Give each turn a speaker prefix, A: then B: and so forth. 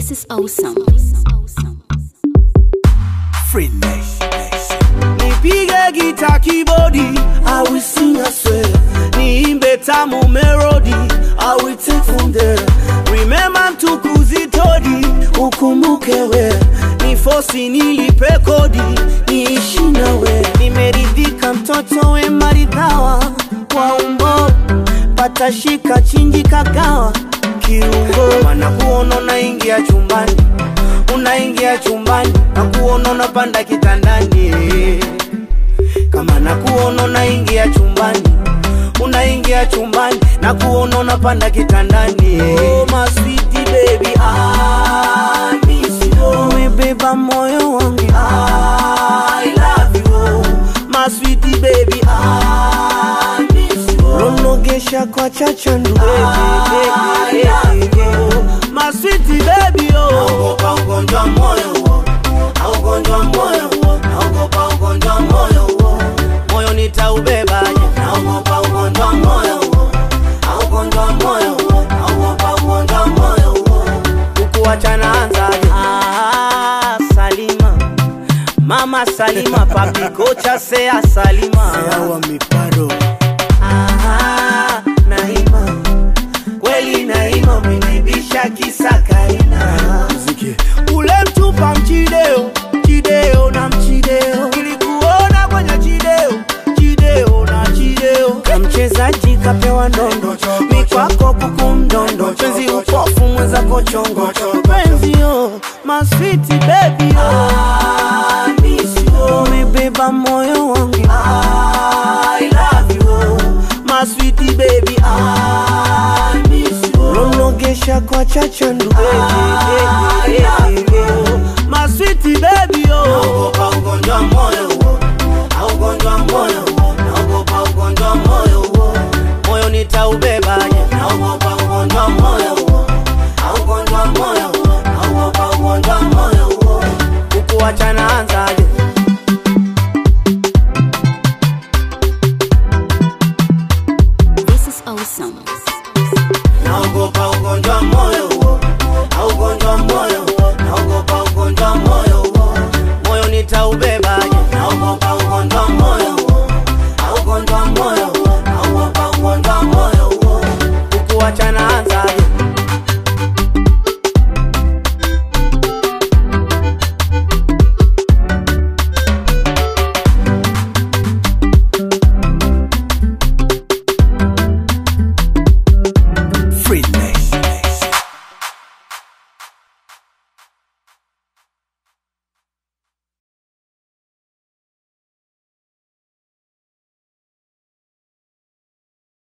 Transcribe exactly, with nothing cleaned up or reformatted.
A: This is awesome.
B: Free nation, nation. Nipige guitar keyboard, I will sing a swear. Niimbe tamu melody, I will take from there. Remember to kuzitodi, ukumbuke we. Ni fosi nilipe kodi, niishi nawe. Nimeridhika mtoto we maridhawa, kwa umbo patashika chinji kagawa kiungo. Mana kuona unaingia chumbani, unaingia chumbani, na kuona unapanda kitandani. Kama na kuona unaingia chumbani, unaingia chumbani, na kuona unapanda kitandani. Oh my sweetie baby, I miss you. Umebeba moyo wangu, I love you. My sweetie baby, I miss you. Ronogesha kwa chachandu baby, baby, baby. My sweetie baby, oh. Naogopa ugonjwa moyo, ugonjwa moyo, naogopa ugonjwa moyo, moyo nitaubeba. Naogopa ugonjwa moyo, ugonjwa moyo, naogopa ugonjwa moyo, kukuacha naanza. Ah, Salima, mama Salima, papi kocha sea Salima, sea wa miparo. Ah, Naima, kweli Naima, umenibisha kisa Karina. Muziki ule mtupa mchideo, chideo na mchideo, nilikuona kwenye chideo, chideo na chideo. Kamchezaji kapewa ndondo, mikwako kukumdondo, penzi upofu mweza kochongo. Penzi yo, my sweetie baby yo, I miss you. Umebeba moyo wangu, I love you. My sweetie baby, I miss you. Ronogesha kwa chachandu baby, baby, baby. My sweetie baby yo, naogopa ugonjwa moyo, ugonjwa moyo, naogopa ugonjwa moyo, moyo nitaubeba. Naogopa ugonjwa moyo, ugonjwa moyo, naogopa ugonjwa moyo, kukuacha naanza.
A: This is awesome.
B: Naogopa ugonjwa moyo, ugonjwa moyo, naogopa ugonjwa moyo, moyo nitaubeba.